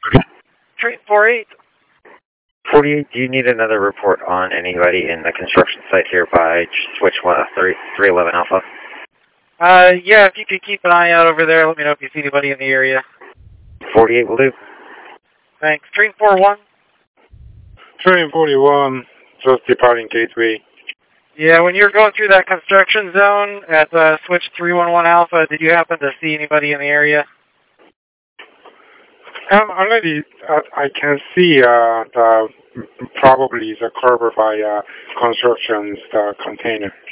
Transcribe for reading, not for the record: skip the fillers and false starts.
Train 48. 48, do you need another report on anybody in the construction site here by switch 311 Alpha? Yeah, if you could keep an eye out over there, let me know if you see anybody in the area. 48 will do. Thanks. Train 41. Train 41, just departing Gateway. Yeah, when you're going through that construction zone at switch 311 Alpha, did you happen to see anybody in the area? Already, I can see probably the curb by construction's container.